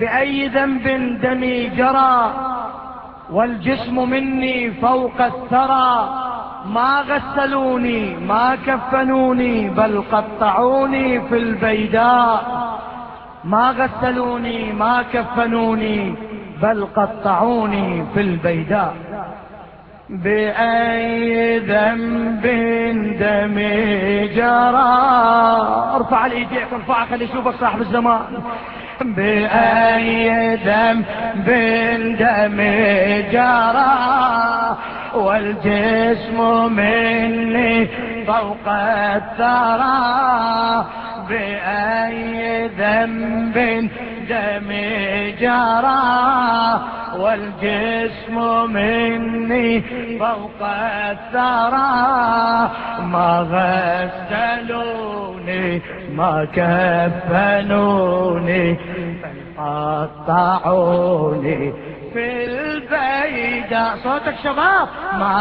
بأي ذنب دمي جرى والجسم مني فوق الثرى. ما غسلوني ما كفنوني بل قطعوني في البيداء. ما غسلوني ما كفنوني بل قطعوني في البيداء. بأي ذنب دمي جرى. ارفع الايديك، ارفعها خلي يشوفك صاحب الزمان. بأي ذنب دمي جرى والجسم مني فوق الثرى. بأي ذنب دمي جرى والجسم مني فوق الثرى. ما غسلوني ما كفنوني بل قطعوني في البيداء. صوتك شباب. ما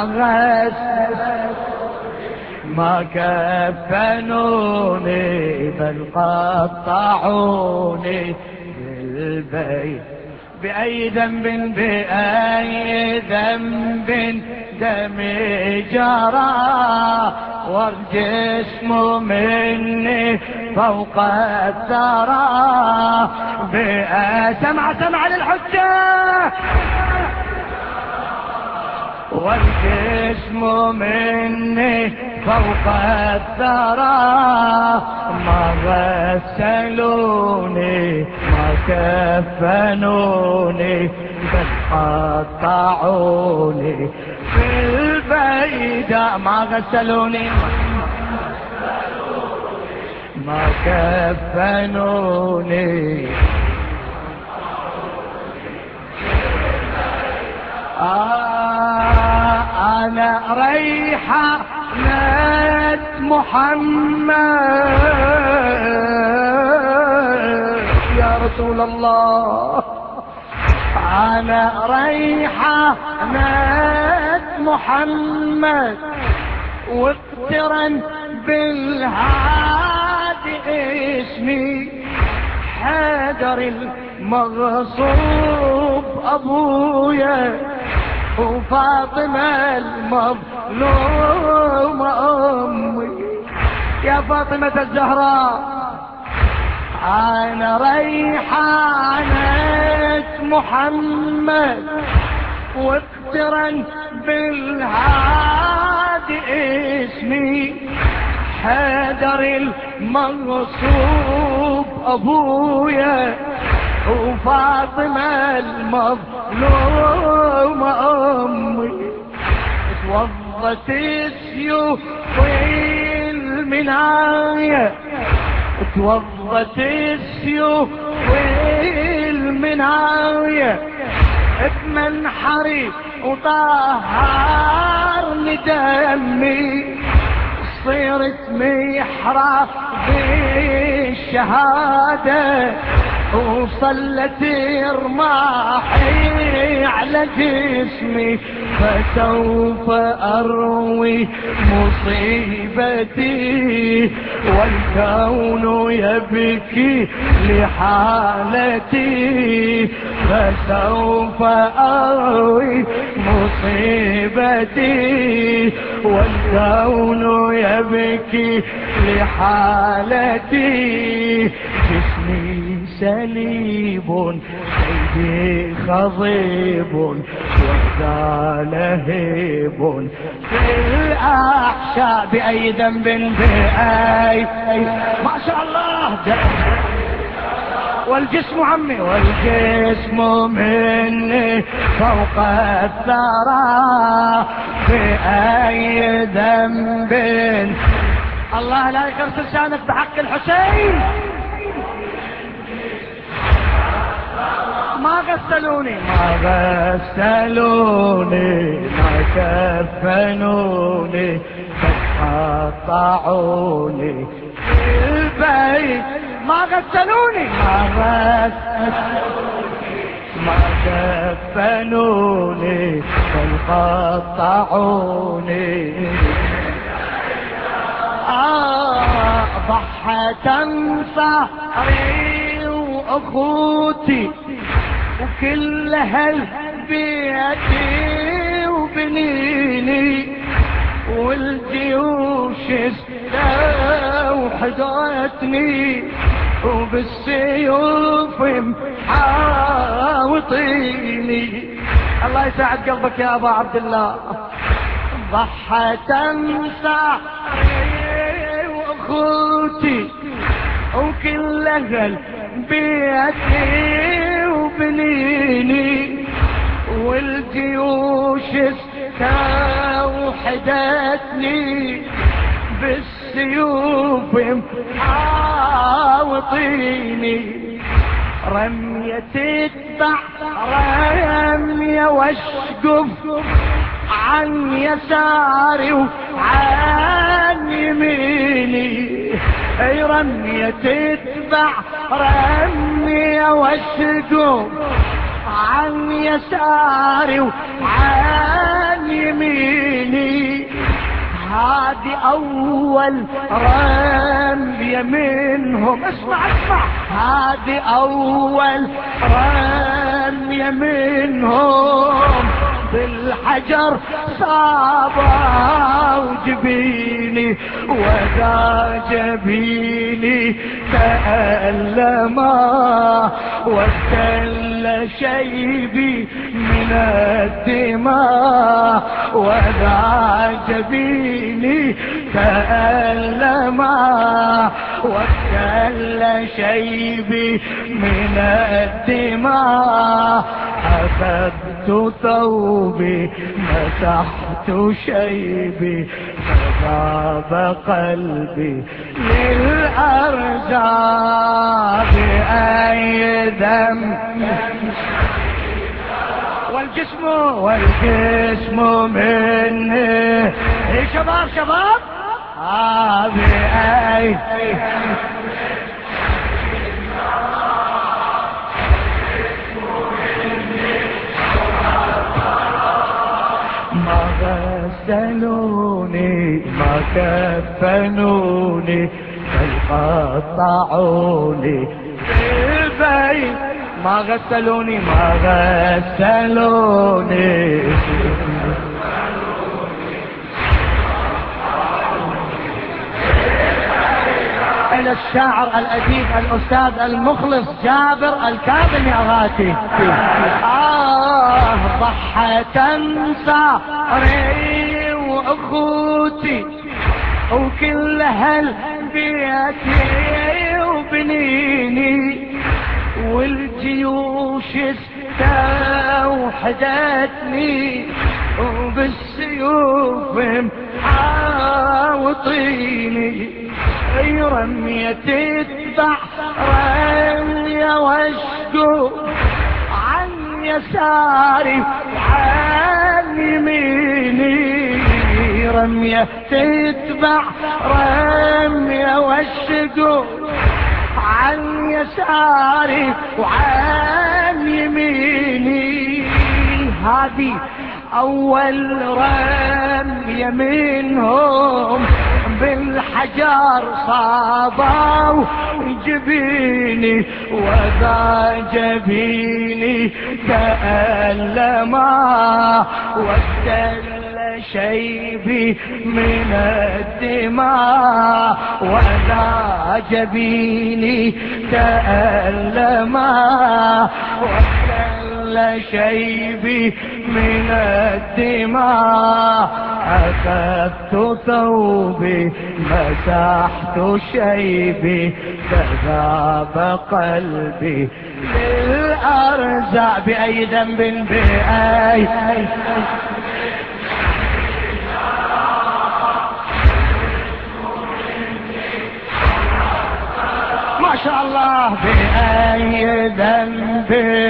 غسلوني ما كفنوني بل قطعوني في البيداء. بأي ذنب بأي ذنب دمي جرى والجسم مني فوق الثرى. سمع للحجة. والجسم مني فوق الثرى. ما غسلوني ما كفنوني بل قطعوني في البيداء. ما غسلوني ما كفنوني. أنا ريحانة محمد يا رسول الله. أنا ريحانة محمد واقترن بالهادي اسمي حيدر المغصوب أبويا وفاطمة المظلومة أمي. يا فاطمة الزهراء أنا ريحانة محمد واقترن بالهادي اسمي حيدر المغصوب أبويا وفاطمة المظلومة أمي. توضت السيوف والمناية توضت السيوف والمناية بمنحري وطهرني دمي. صرت محراب بالشهادة وصلت رماحي على جسمي. فسوف أروي مصيبتي والكون يبكي لحالتي. فسوف أروي مصيبتي والكون يبكي لحالتي. جسمي سليب سيدي خضيب وذا لهيب في الأحشاء. بأي ذنب بأي ما شاء الله. والجسم عمي والجسم مني فوق الثرى. بأي ذنب الله لا يغرس لسانك بحق الحسين. ما غسلوني ما كفنوني بل قطعوني في البيت. ما غسلوني ما كفنوني بل قطعوني. ضحة صهري واخوتي وكل هالبيتي وبنيني والجيوش استوحدتني وبالسيوف محاوطيني. الله يساعد قلبك يا ابا عبد الله. ضحت انصاري واخوتي وكل اهل بيتي وبنيني والجيوش استوحدتني بالسيوف محاوطيني. رمية تتبع رمية واشقف عن يساري وعن يميني. اي رمية تتبع رمية واشقف عن يساري وعن يميني. هادي اول رمية منهم، اسمع اسمع، هادي اول رمية منهم بالحجر صابا وجبيني وذا جبيني تألما وابتل شيبي من الدماء وذا جبيني تألما وابتل شيبي من الدماء. أخذت ثوبي مسحت شيبي فذاب قلبي للأرزاق. بأي ذنب والجسم مني. اي شباب شباب بأي ما غسلوني ما كفنوني بل قطعوني بالبيت. ما غسلوني ما غسلوني إلى الشاعر الأديب الأستاذ المخلص جابر الكاظمي أغاتي. ضحت انصاري واخوتي وكل هالبيتي وبنيني والجيوش استوحدتني وبالسيوف محاوطيني. اي رمية تتبع رمية واشقف عن يساري وعن يميني. رمية تتبع رمية واشقف عن يساري وعن يميني. هذه اول رمية منهم بالحجر صابوا جبيني وذا جبيني تألما وابتل شيبي من الدماء وذا جبيني تألما وابتل شيبي من الدماء. أخذت ثوبي مسحت شيبي فذاب قلبي للأرزاق. بأي ذنب بأي ما شاء الله. بأي ذنب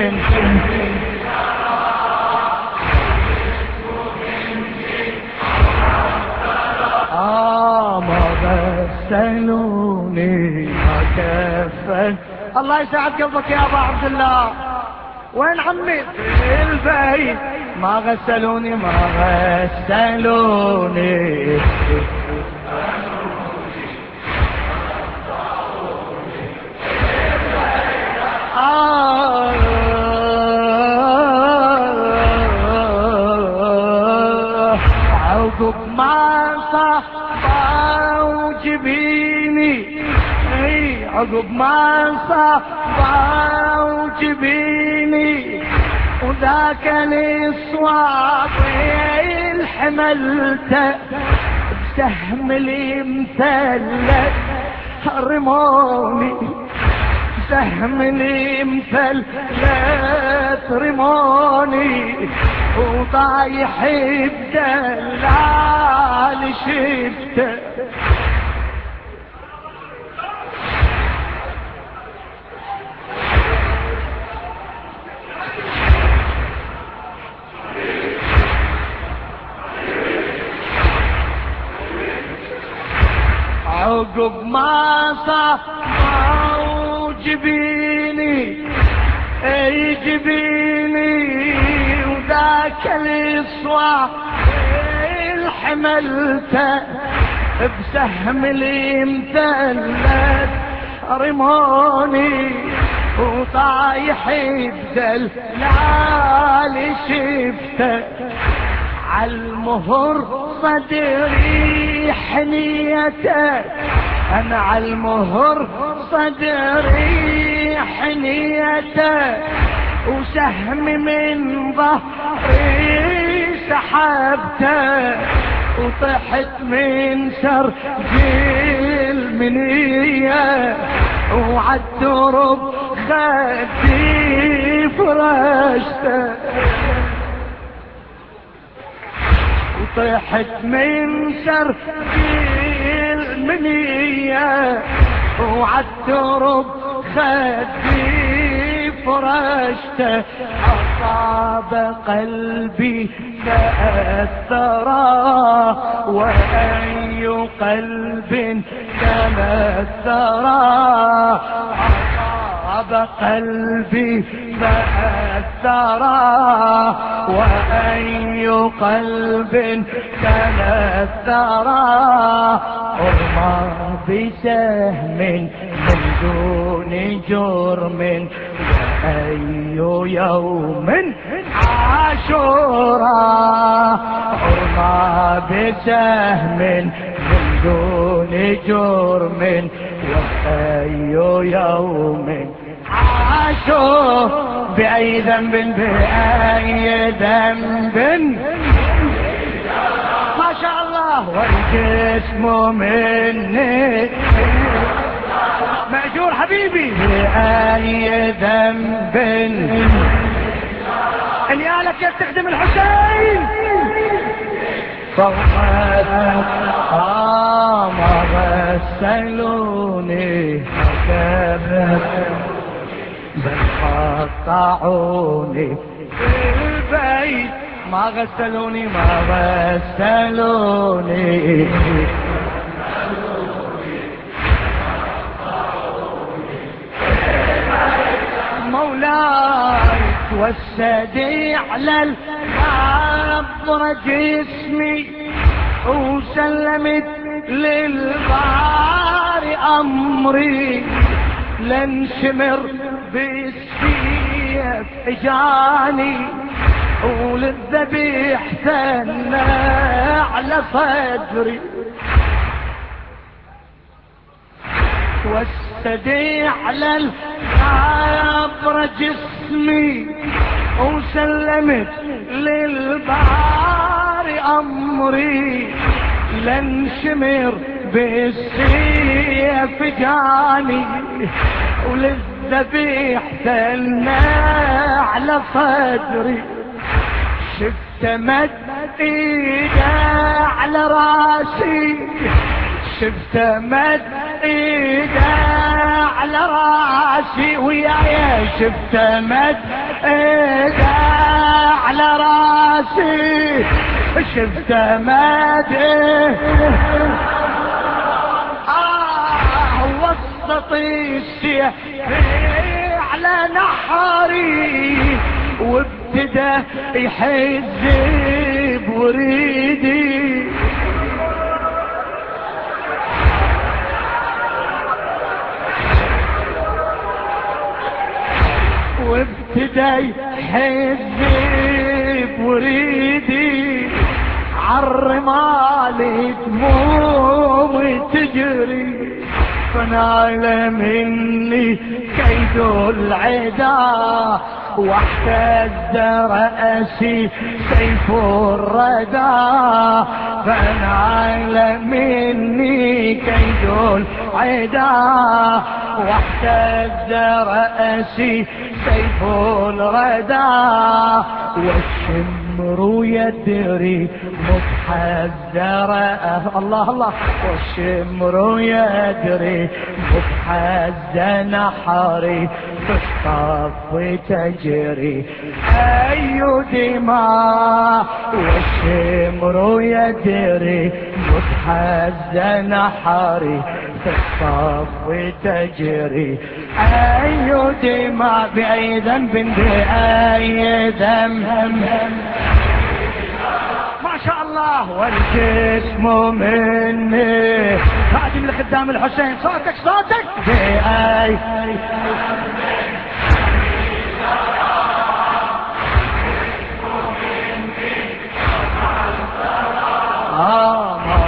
ما غسلوني ما كفن. الله يساعد قلبك يا ابا عبد الله. وين عمي في البيت؟ ما غسلوني ما غسلوني عقب ما صفى وجبيني، عقب ما صفى وجبيني وذاك الصواب الحملته بسهم لي مثلث رموني، سهم لي مثلث رموني وطايح بدلال شفته. عقب ما صفى وجبيني اي جبيني وذاك الصواب الحملته بسهم لي مثلث رموني وطايح بدلال شفته. عالمهر صدري حنيته، انا عالمهر صدري حنيته وسهم من ظهري سحبته وطحت من سرجي المنية وعالدرب خدي فرشته وطحت من سرجي المنية وعالدرب خدي فرشته. أصاب قلبي تأثرا وأي قلب تمثرا، أصاب قلبي تأثرا وأي قلب تمثرا. أرمى بسهم من دون جرم وأي يوم عاشوراء. أرمى بسهم من دون جرم وأي يوم عاشور. بأي ذنب بأي ذنب ما شاء الله والجسم مني مأجور حبيبي. بأي ذنب انيالك يا تخدم الحسين فوق ما غسلوني بل قطعوني في البيت ما غسلوني ما غسلوني مولاي توسدي على القبر جسمي وسلمت للبار أمري لن شمر بالسيف اجاني وللذبيح ثنى على صدري. توسدي على القبر جسمي وسلمت للبار أمري لن شمر بالسيف جاني وللذبيح ثنى على صدري. شفت مد ايده على راسي شفت مد ايده على راسي ويايا شفت مد ايده على راسي شفت مد وسط السيف على نحري وابتدى يحز بوريدي. وابتدى يحز بوريدي عالرمال دموم تجري فنال مني كيد العدا واحتز رأسي سيف الردى فنال مني كيد العدا واحتز رأسي سيف الردى والشمر يدري متحذرة الله الله والشمر يدري متحذر نحري في الصف تجري أي دماء والشمر يدري متحذر نحري في الصف تجري أي دماء بأي ذنب بأي ذنب ما شاء الله والجسم مني خادم لخدام الحسين صوتك صوتك بأي ما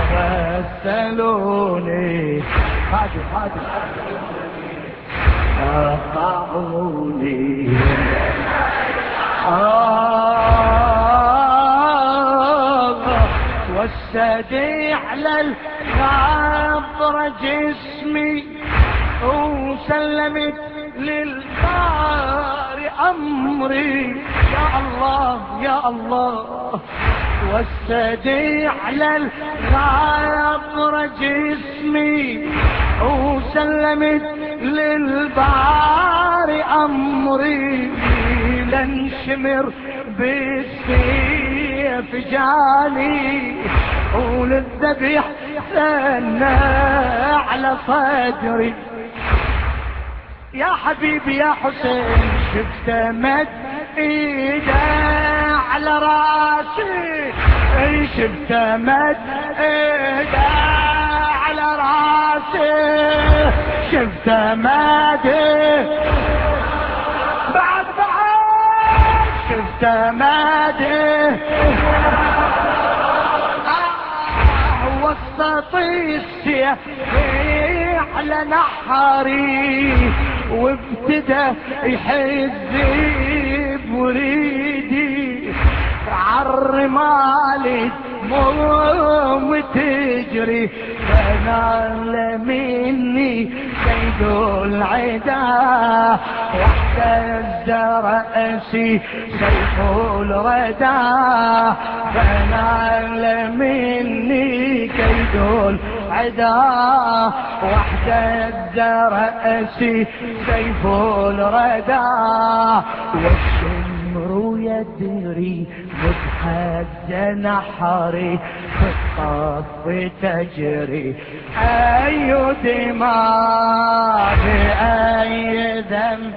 غسلوني خادم أقعوني والسدي على الغبر جسمي وسلمت للبار أمري يا الله يا الله والسدي على الغبر جسمي وسلمت للبار أمري لنشمر بالسيف جالي وللذبح ثنى على صدري يا حبيبي يا حسين شفت مد ايده على راسي شفت مد ايده على راسي شفت مد بعد شفت مد وسط السيف على نحري وابتدى يحز بوريدي عالرمال دموم تجري فنال مني كيد العدا واحتز رأسي سيف الردى فنال مني كيد العدا واحتز رأسي سيف الردى والشمر يدري متحدى نحري في الصف تجري أي دماء بأي ذنب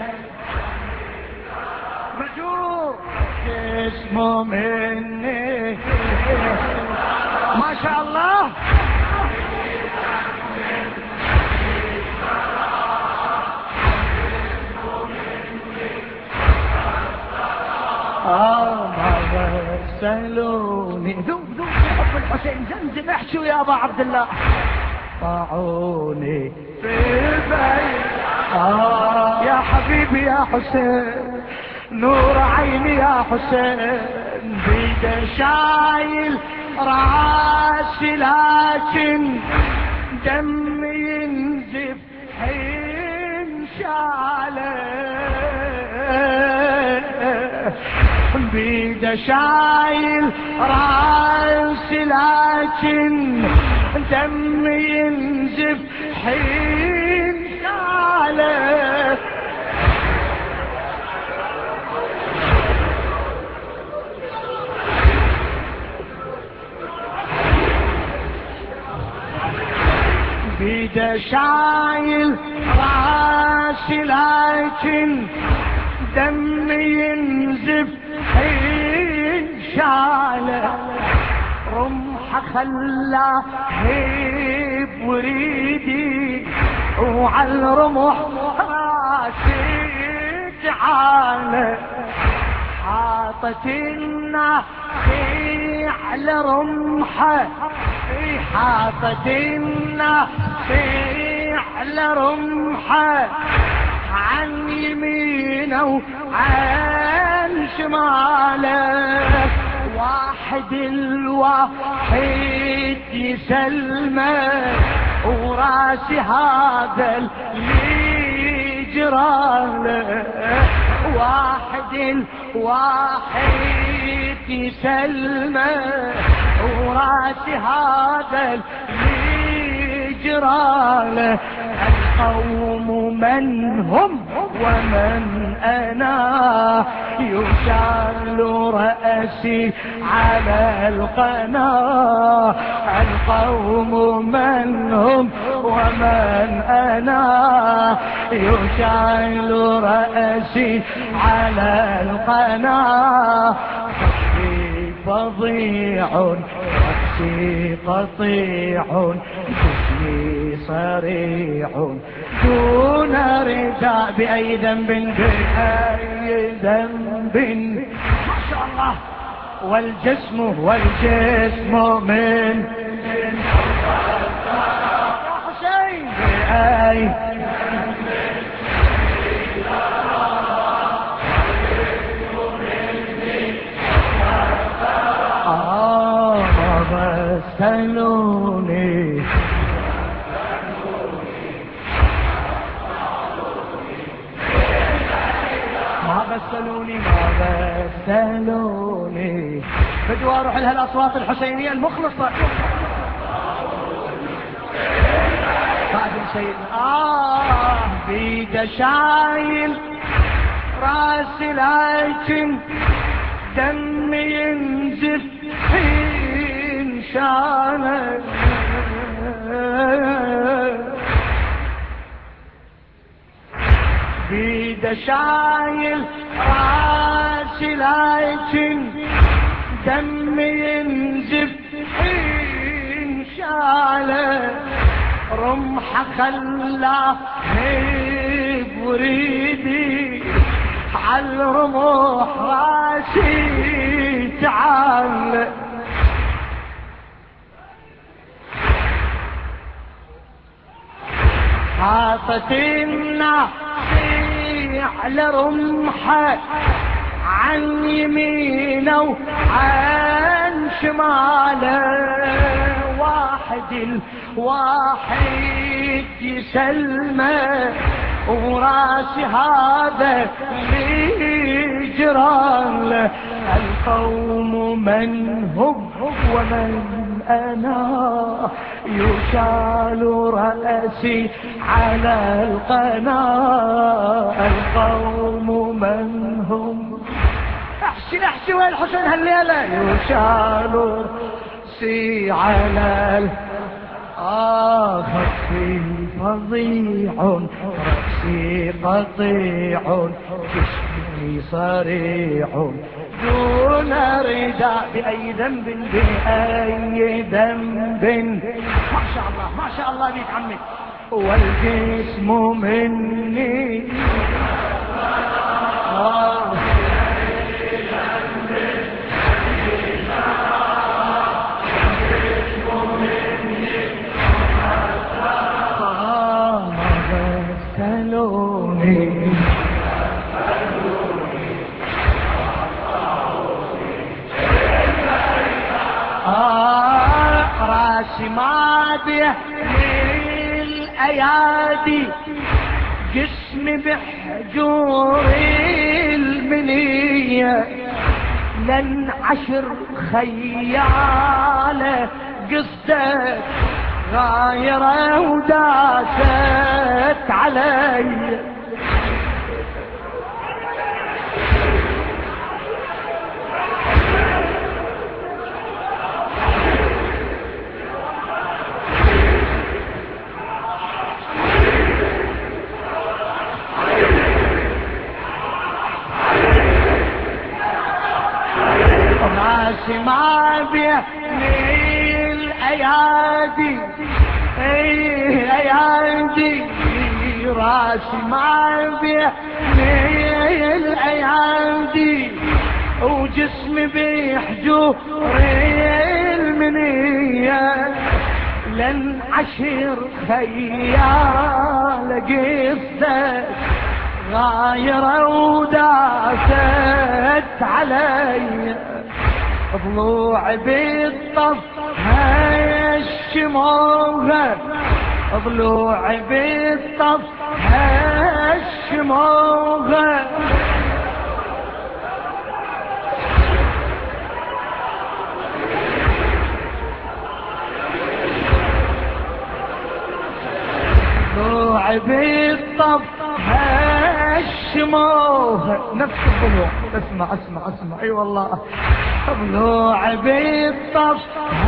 مجور جسمه مني ما شاء الله ما غسلوني ذوب حب الحسين زمزم احشوا يا ابا عبد الله طاعوني في البيت يا حبيبي يا حسين نور عيني يا حسين بيده شايل راسي لكن دمي ينزف حين شاله بيده شايل راسي لكن دمي ينزف حين شاله بيده شايل راسي لكن دمي ينزف حين شاله رمح خلاه هيب وريدي وعالرمح راسي تعالى حاطت النافي على رمحه، حاطت النافي على رمحه، عن يمينه وعن شماله، واحد الواحد يسلمه، وراسي هذا اللي جراله، واحد الواحد يسلمه، وراسي هذا اللي جراله. القوم من هم ومن أنا، يشال رأسي على القناة. القوم من هم ومن أنا، يشال رأسي على القناة. رأسي فظيع رأسي قطيع، جسمي صريع دون رداء. بأي ذنب بأي ذنب ما شاء الله. والجسم من حسين بأي غسلوني ما غسلوني. بدو اروح لها الاصوات الحسينيه المخلصه. خادم سيدنا بيد شايل راسي لكن دم ينزف حين شانه، بيد شايل راسي لكن دم ينزف حين شاله، رمح خلاه بريدي عالرمح راسي تعال. حاطت النافي على رمحه، عن يمينه وعن شماله، واحد الواحد يسلمه، وراسي هذا اللي جراله. القوم من هم ومن أنا، يشال رأسي على القناة. القوم من هم احشي وين الحسين هالليلة، يشال رأسي على خطي فظيع رأسي قطيع، جسمي صريع دون رداء. بأي ذنب بأي ذنب ما شاء الله ما شاء الله بيك عمي. والجسم مني راسي ما به للأيادي، جسمي بحجور المنية، لن عشر خيالة قصة غايرة وداست علي. راسي ما بين الايادي، ايادي راسي ما بيحمي الايادي وجسمي بيحجور المنية لن عشر خيال قصة غايرة وداست علي ضلوع بالطف هالشموغة ضلوع بالطف هالشموغة ضلوع بالطف هالشموغة نفس الضلوع. اسمع اسمع اسمع اي والله ضلوع بالطف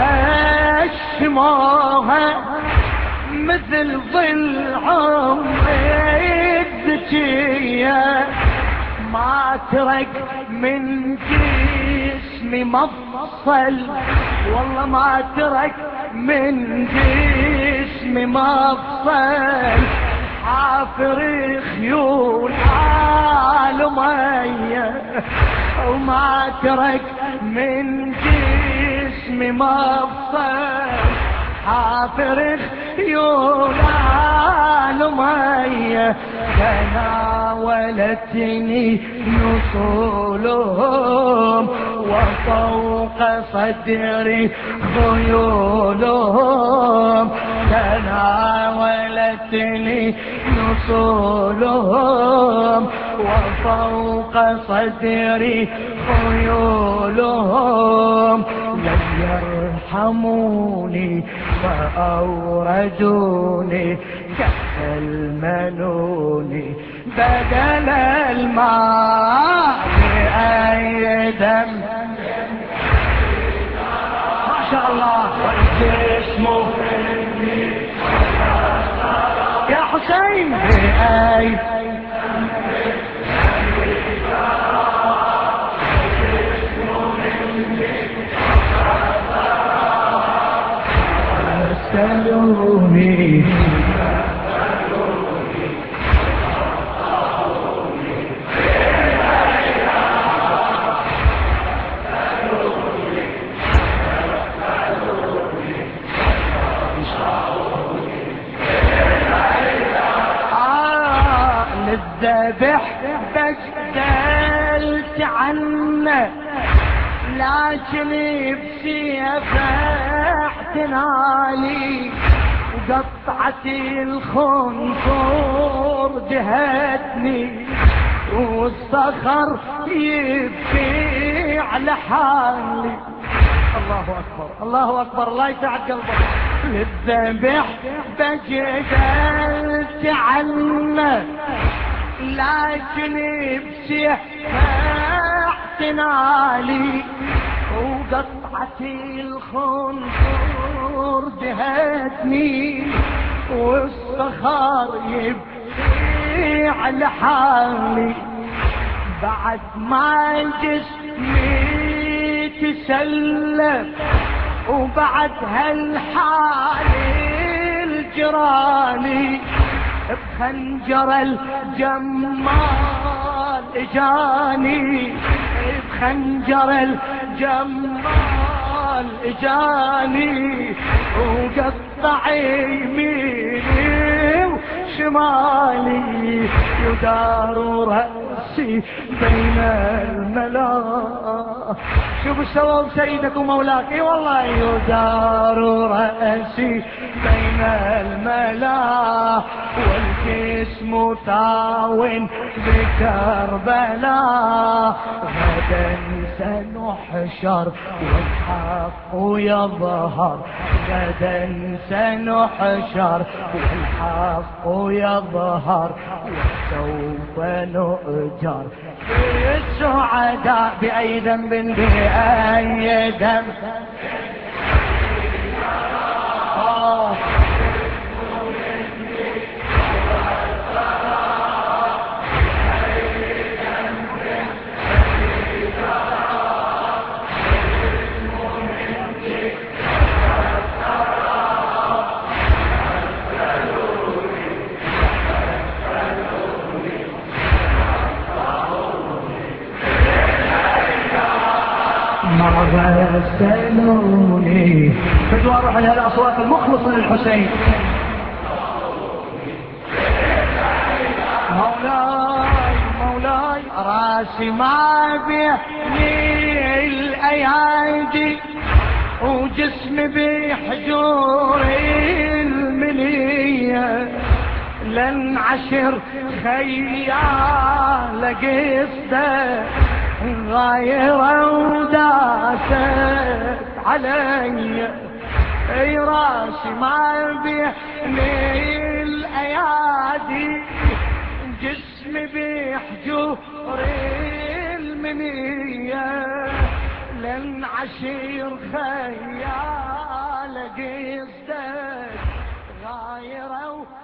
هالشموغة مثل ظل عمري الذكية ما ترك من جسمي مفصل والله ما ترك من جسمي مفصل حافر خيول عالمية وما ترك من جسمي مفصل حافر خيول عالمية تناولتني نصولهم وفوق صدري خيولهم تناولتني نصولهم وفوق صدري خيولهم لم يرحموني فأوردوني كأس المنون بدل الماء بأي دم ما شاء الله والجسم يا حسين بأي سلوني للذبح بجدلت عنه لكن بسيفه احتنالي وقطعت الخنصر دهتني والصخر يبكي على حالي. الله اكبر الله اكبر الله يسعد قلبك. للذبح بجدلت عنه لكن بسيفه احتنالي وقطعت الخنصر دهتني والصخر يبكي على حالي بعد ما جسمي تسلف وبعد هالحال الجراني بخنجر الجمال اجاني بخنجر الجمال اجاني وقطع يميني وشمالي يدار رأسي بين الملا. شوفوا سووا سيدك ومولاك اي والله يدار رأسي بين الملا والجسم ثاون بكربلاء غدا سنحشر والحق يظهر غدا سنحشر والحق يظهر وسوف نؤجر السعداء بأي ذنب بأي ذنب. ما غسلوني. بدو اروح لهالاصوات المخلصة للحسين. مولاي مولاي راسي ما بيحني الايادي وجسمي بحجور المنية لن عشر خيال قصده غايرة وداست علي. اي راسي ما بيحني الايادي جسمي بحجور المنية لن عشير خيال قصدك غايرة